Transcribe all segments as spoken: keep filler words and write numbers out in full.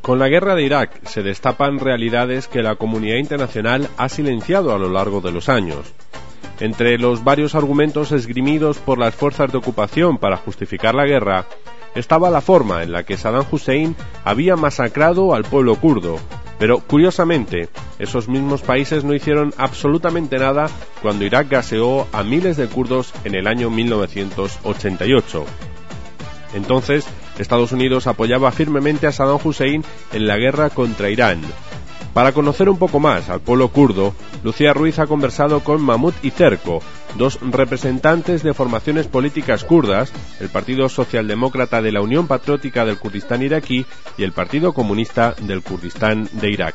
Con la guerra de Irak se destapan realidades que la comunidad internacional ha silenciado a lo largo de los años. Entre los varios argumentos esgrimidos por las fuerzas de ocupación para justificar la guerra, estaba la forma en la que Saddam Hussein había masacrado al pueblo kurdo, pero curiosamente, esos mismos países no hicieron absolutamente nada cuando Irak gaseó a miles de kurdos en el año mil novecientos ochenta y ocho. Entonces, Estados Unidos apoyaba firmemente a Saddam Hussein en la guerra contra Irán. Para conocer un poco más al pueblo kurdo, Lucía Ruiz ha conversado con Mahmoud Izerko, dos representantes de formaciones políticas kurdas, el Partido Socialdemócrata de la Unión Patriótica del Kurdistán iraquí y el Partido Comunista del Kurdistán de Irak.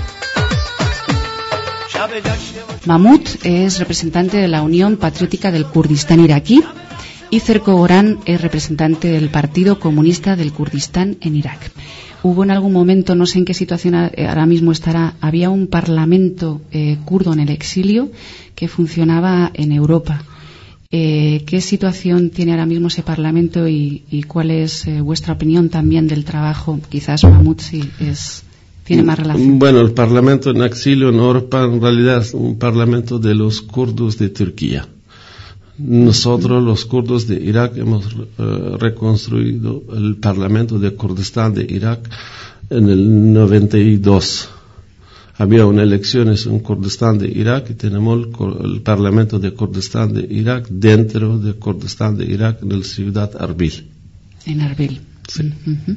Mahmoud es representante de la Unión Patriótica del Kurdistán iraquí y Izerko Goran es representante del Partido Comunista del Kurdistán en Irak. Hubo en algún momento, no sé en qué situación ahora mismo estará, había un parlamento eh, kurdo en el exilio que funcionaba en Europa. Eh, ¿Qué situación tiene ahora mismo ese parlamento y, y cuál es eh, vuestra opinión también del trabajo? Quizás Mahmoud sí es, tiene más relación. Bueno, el parlamento en exilio en Europa en realidad es un parlamento de los kurdos de Turquía. Nosotros, los kurdos de Irak, hemos uh, reconstruido el Parlamento de Kurdistán de Irak en el noventa y dos. Había unas elecciones en Kurdistán de Irak y tenemos el, el Parlamento de Kurdistán de Irak dentro de Kurdistán de Irak en la ciudad Arbil. En Arbil. Sí. Uh-huh.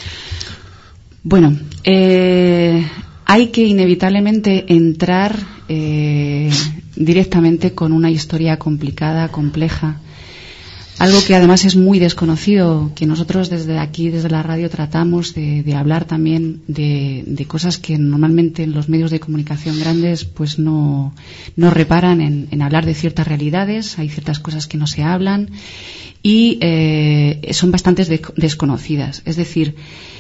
Bueno, eh, hay que inevitablemente entrar eh, directamente con una historia complicada, compleja, algo que además es muy desconocido, que nosotros desde aquí, desde la radio, tratamos de, de hablar también de, de cosas que normalmente en los medios de comunicación grandes pues no, no reparan en, en hablar de ciertas realidades. Hay ciertas cosas que no se hablan y eh, son bastante de, desconocidas. Es decir,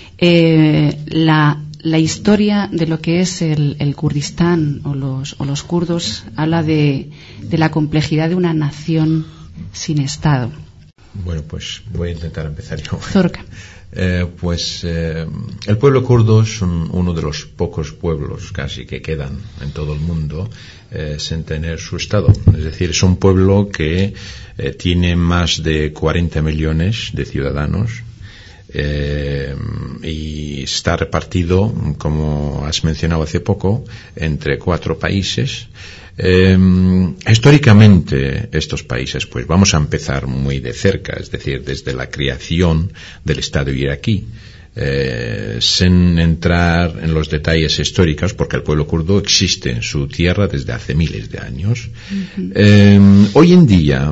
eh, la La historia de lo que es el, el Kurdistán o los, o los kurdos habla de, de la complejidad de una nación sin Estado. Bueno, pues voy a intentar empezar yo. Zorka. Eh, pues eh, el pueblo kurdo es un, uno de los pocos pueblos casi que quedan en todo el mundo eh, sin tener su Estado. Es decir, es un pueblo que eh, tiene más de cuarenta millones de ciudadanos. Eh, y está repartido, como has mencionado hace poco, entre cuatro países. Eh, históricamente estos países, pues vamos a empezar muy de cerca, es decir, desde la creación del Estado iraquí. Eh, sin entrar en los detalles históricos, porque el pueblo kurdo existe en su tierra desde hace miles de años. Uh-huh. Eh, hoy en día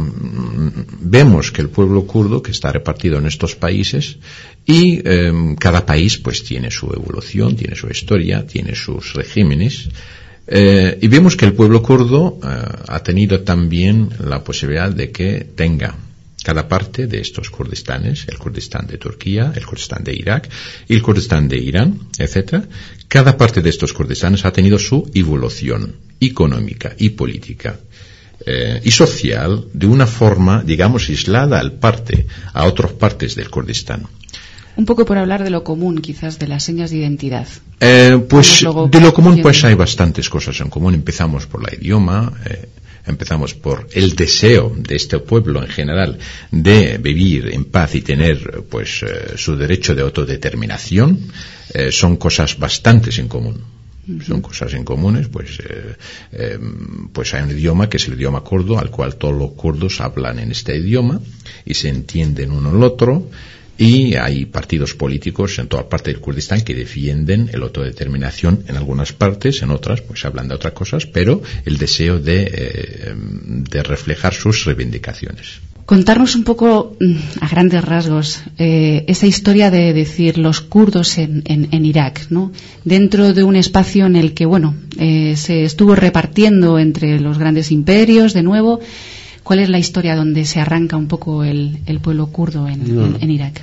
vemos que el pueblo kurdo, que está repartido en estos países, y eh, cada país pues tiene su evolución, tiene su historia, tiene sus regímenes. Eh, y vemos que el pueblo kurdo eh, ha tenido también la posibilidad de que tenga cada parte de estos Kurdistanes, el Kurdistán de Turquía, el Kurdistán de Irak y el Kurdistán de Irán, etcétera. Cada parte de estos Kurdistanes ha tenido su evolución económica y política eh, y social de una forma, digamos, aislada al parte a otras partes del Kurdistán. Un poco por hablar de lo común, quizás, de las señas de identidad. Eh, pues de lo común, pues hay bastantes cosas en común. Empezamos por la idioma. Eh, Empezamos por el deseo de este pueblo en general de vivir en paz y tener pues eh, su derecho de autodeterminación. Eh, son cosas bastantes en común. Uh-huh. Son cosas en comunes, pues eh, eh, pues hay un idioma que es el idioma kurdo, al cual todos los kurdos hablan en este idioma y se entienden uno al otro. Y hay partidos políticos en toda parte del Kurdistán que defienden el autodeterminación en algunas partes, en otras pues hablan de otras cosas, pero el deseo de, eh, de reflejar sus reivindicaciones. Contarnos un poco, a grandes rasgos, eh, esa historia de decir los kurdos en, en, en Irak, ¿no? Dentro de un espacio en el que, bueno, eh, se estuvo repartiendo entre los grandes imperios de nuevo. ¿Cuál es la historia donde se arranca un poco el, el pueblo kurdo en, no. en, en Irak?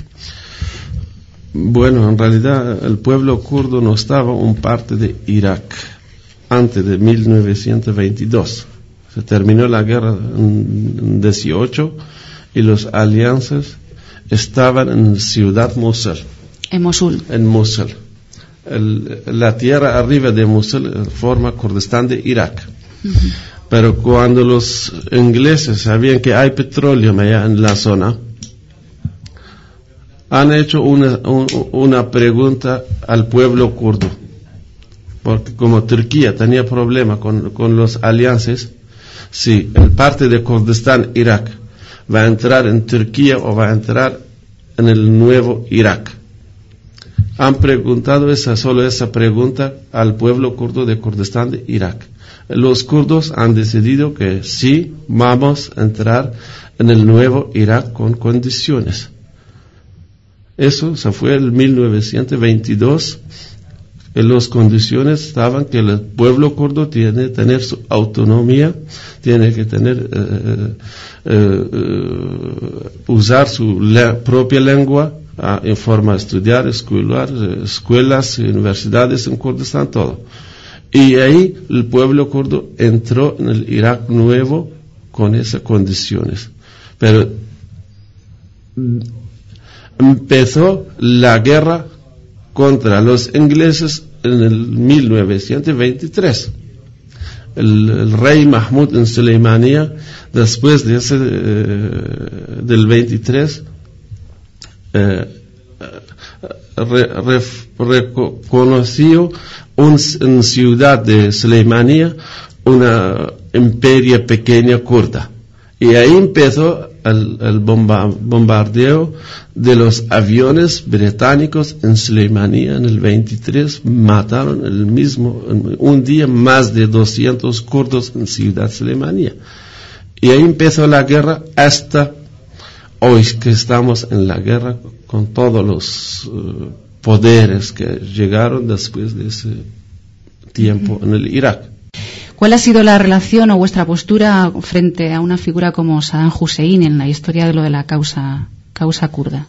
Bueno, en realidad el pueblo kurdo no estaba en parte de Irak antes de mil novecientos veintidós. Se terminó la guerra en dieciocho y los alianzas estaban en ciudad Mosul. En Mosul. En Mosul. el, la tierra arriba de Mosul forma Kurdistán de Irak. Uh-huh. Pero cuando los ingleses sabían que hay petróleo allá en la zona, han hecho una, un, una pregunta al pueblo kurdo. Porque como Turquía tenía problema con, con los aliances, si el parte de Kurdistán, Irak, va a entrar en Turquía o va a entrar en el nuevo Irak. Han preguntado esa, solo esa pregunta al pueblo kurdo de Kurdistán de Irak. Los kurdos han decidido que sí, vamos a entrar en el nuevo Irak con condiciones. Eso se fue en mil novecientos veintidós. En las condiciones estaban que el pueblo kurdo tiene que tener su autonomía, tiene que tener eh, eh, eh, usar su le- propia lengua ah, en forma de estudiar, escolar, eh, escuelas, universidades en Kurdistán, todo. Y ahí el pueblo kurdo entró en el Irak nuevo con esas condiciones. Pero empezó la guerra contra los ingleses en el mil novecientos veintitrés. El, el rey Mahmud en Suleimanía, después de ese, eh, del veintitrés, eh, re, re, reconoció un, en ciudad de Suleimanía una imperia pequeña kurda. Y ahí empezó el, el bomba, bombardeo de los aviones británicos en Suleimanía en el veintitrés. Mataron el mismo, un día más de doscientos kurdos en ciudad Suleimanía. Y ahí empezó la guerra hasta hoy, que estamos en la guerra con todos los uh, poderes que llegaron después de ese tiempo en el Irak. ¿Cuál ha sido la relación o vuestra postura frente a una figura como Saddam Hussein en la historia de lo de la causa, causa kurda?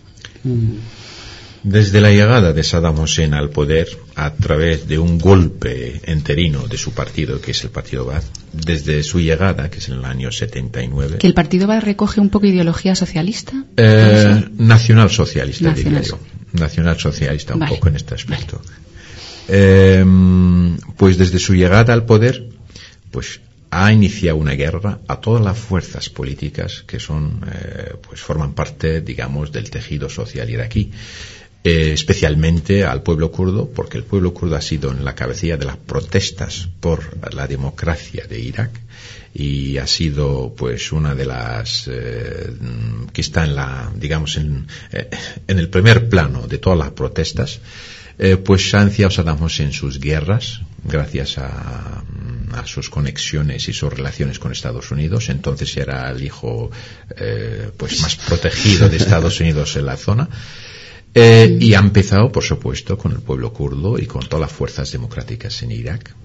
Desde la llegada de Saddam Hussein al poder, a través de un golpe enterino de su partido, que es el Partido Baath, desde su llegada, que es en el año setenta y nueve... ¿Que el Partido Baath recoge un poco ideología socialista? Eh, nacional socialista, Nacional. diría yo. Nacional socialista, un Vale. poco en este aspecto. Vale. Eh, pues desde su llegada al poder, pues ha iniciado una guerra a todas las fuerzas políticas que son, eh, pues forman parte, digamos, del tejido social iraquí. Eh, especialmente al pueblo kurdo, porque el pueblo kurdo ha sido en la cabecilla de las protestas por la democracia de Irak y ha sido pues una de las eh, que está en la, digamos, en, eh, en el primer plano de todas las protestas. Eh, pues ha iniciado Saddam Hussein sus guerras gracias a, a sus conexiones y sus relaciones con Estados Unidos. Entonces era el hijo eh, pues más protegido de Estados Unidos en la zona. Eh, y ha empezado, por supuesto, con el pueblo kurdo y con todas las fuerzas democráticas en Irak.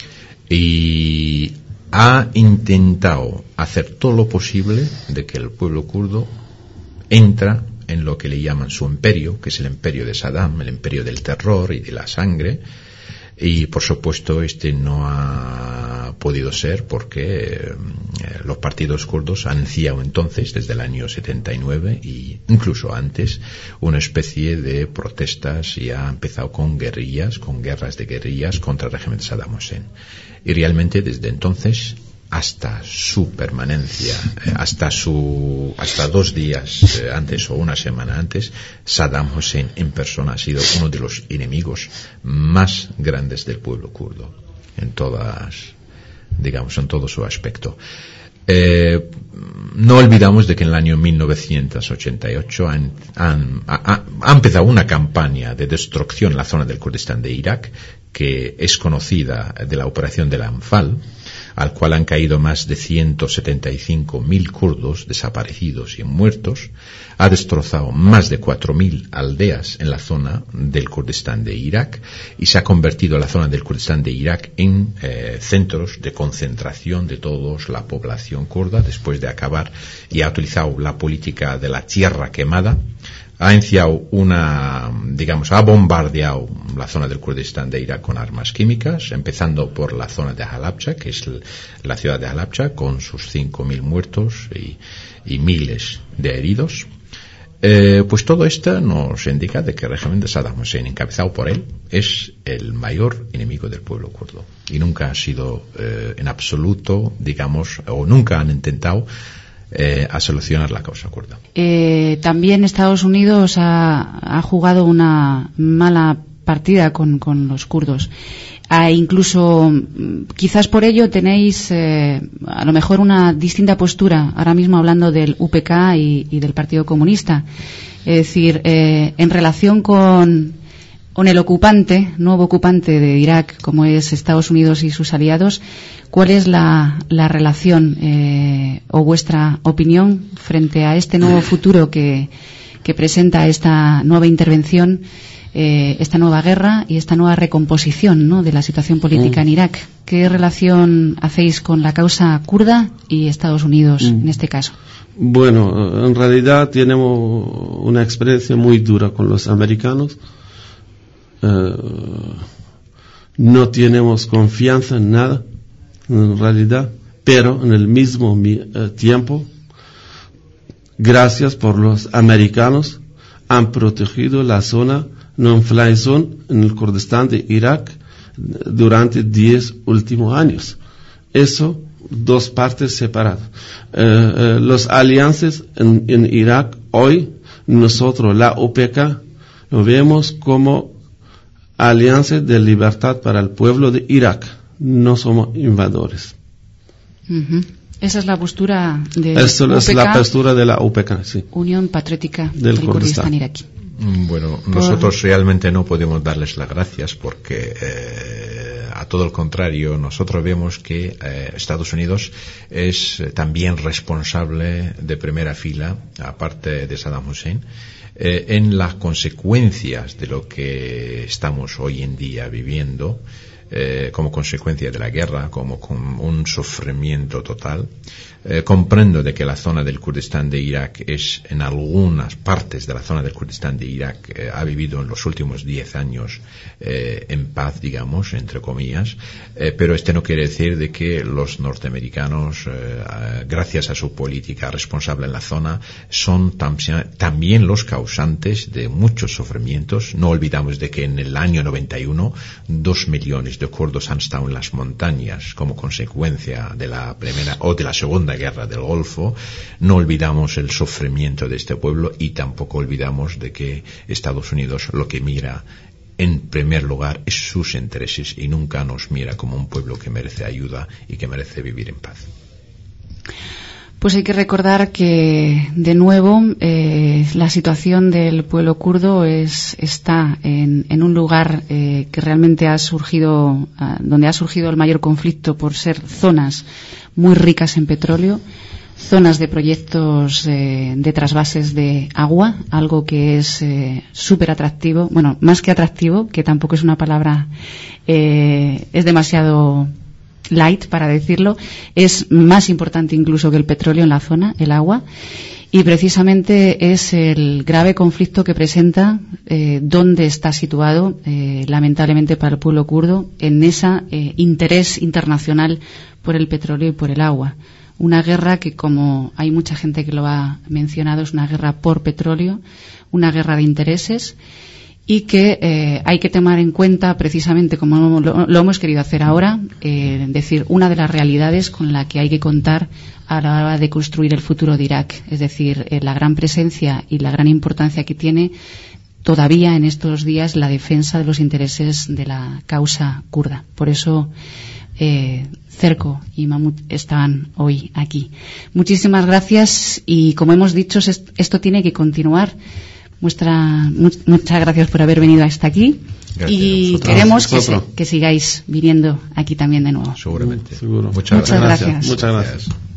Y ha intentado hacer todo lo posible de que el pueblo kurdo entra en lo que le llaman su imperio, que es el imperio de Saddam, el imperio del terror y de la sangre. Y, por supuesto, este no ha podido ser porque eh, los partidos kurdos han iniciado entonces, desde el año setenta y nueve y incluso antes, una especie de protestas y ha empezado con guerrillas, con guerras de guerrillas contra el régimen de Saddam Hussein. Y realmente, desde entonces hasta su permanencia, eh, hasta su, hasta dos días eh, antes o una semana antes, Saddam Hussein en persona ha sido uno de los enemigos más grandes del pueblo kurdo, en todas, digamos, en todo su aspecto. Eh, no olvidamos de que en el año mil novecientos ochenta y ocho han, han, ha, ha empezado una campaña de destrucción en la zona del Kurdistán de Irak, que es conocida de la operación del Anfal, al cual han caído más de ciento setenta y cinco mil kurdos desaparecidos y muertos. Ha destrozado más de cuatro mil aldeas en la zona del Kurdistán de Irak y se ha convertido la zona del Kurdistán de Irak en eh, centros de concentración de toda la población kurda, después de acabar, y ha utilizado la política de la tierra quemada. Ha iniciado una, digamos, ha bombardeado la zona del Kurdistán de Irak con armas químicas, empezando por la zona de Halabja, que es el, la ciudad de Halabja, con sus cinco mil muertos y, y miles de heridos. Eh, pues todo esto nos indica de que el régimen de Saddam Hussein, encabezado por él, es el mayor enemigo del pueblo kurdo. Y nunca ha sido eh, en absoluto, digamos, o nunca han intentado eh, a solucionar la causa kurda. Eh, también Estados Unidos ha, ha jugado una mala partida con, con los kurdos. Ah, incluso, quizás por ello tenéis eh, a lo mejor una distinta postura, ahora mismo hablando del U P K y, y del Partido Comunista. Es decir, eh, en relación con, con el ocupante, nuevo ocupante de Irak, como es Estados Unidos y sus aliados, ¿cuál es la, la relación eh, o vuestra opinión frente a este nuevo futuro que, que presenta esta nueva intervención? Eh, esta nueva guerra y esta nueva recomposición, ¿no?, de la situación política mm. en Irak. ¿Qué relación hacéis con la causa kurda y Estados Unidos mm. en este caso? Bueno, en realidad tenemos una experiencia muy dura con los americanos. Eh, no tenemos confianza en nada, en realidad, pero en el mismo eh, tiempo, gracias por los americanos, han protegido la zona non-fly zone en el Kurdistán de Irak durante diez últimos años. Eso, dos partes separadas. Eh, eh, los alianzas en, en Irak hoy, nosotros, la U P K, lo vemos como alianza de libertad para el pueblo de Irak. No somos invasores. Uh-huh. Esa es la postura de Eso U P K, es la postura de la U P K, sí. Unión Patriótica del, del Kurdistán iraquí. Bueno, nosotros realmente no podemos darles las gracias porque, eh, a todo el contrario, nosotros vemos que eh, Estados Unidos es eh, también responsable de primera fila, aparte de Saddam Hussein, eh, en las consecuencias de lo que estamos hoy en día viviendo, eh, como consecuencia de la guerra, como con un sufrimiento total. Eh, comprendo de que la zona del Kurdistán de Irak es, en algunas partes de la zona del Kurdistán de Irak, eh, ha vivido en los últimos diez años eh, en paz, digamos, entre comillas, eh, pero este no quiere decir de que los norteamericanos, eh, gracias a su política responsable en la zona, son tam- también los causantes de muchos sufrimientos. No olvidamos de que en el año noventa y uno, dos millones de kurdos han estado en las montañas como consecuencia de la primera o de la segunda guerra del Golfo. No olvidamos el sufrimiento de este pueblo y tampoco olvidamos de que Estados Unidos lo que mira en primer lugar es sus intereses y nunca nos mira como un pueblo que merece ayuda y que merece vivir en paz. Pues hay que recordar que, de nuevo, eh, la situación del pueblo kurdo es, está en, en un lugar eh, que realmente ha surgido, uh, donde ha surgido el mayor conflicto por ser zonas muy ricas en petróleo, zonas de proyectos eh, de trasvases de agua, algo que es eh, súper atractivo, bueno, más que atractivo, que tampoco es una palabra, eh, es demasiado light para decirlo, es más importante incluso que el petróleo en la zona, el agua, y precisamente es el grave conflicto que presenta eh, dónde está situado, eh, lamentablemente para el pueblo kurdo, en ese eh, interés internacional por el petróleo y por el agua. Una guerra que, como hay mucha gente que lo ha mencionado, es una guerra por petróleo, una guerra de intereses, y que eh, hay que tomar en cuenta, precisamente como lo, lo hemos querido hacer ahora, eh, decir, una de las realidades con la que hay que contar a la hora de construir el futuro de Irak, es decir, eh, la gran presencia y la gran importancia que tiene todavía en estos días la defensa de los intereses de la causa kurda. Por eso eh, Cerco y Mahmoud están hoy aquí. Muchísimas gracias y, como hemos dicho, esto tiene que continuar. Muestra, muchas gracias por haber venido hasta aquí. Gracias. Y queremos que, se, que sigáis viniendo aquí también de nuevo. Seguramente. Seguro. Muchas, muchas gracias. gracias. Muchas gracias.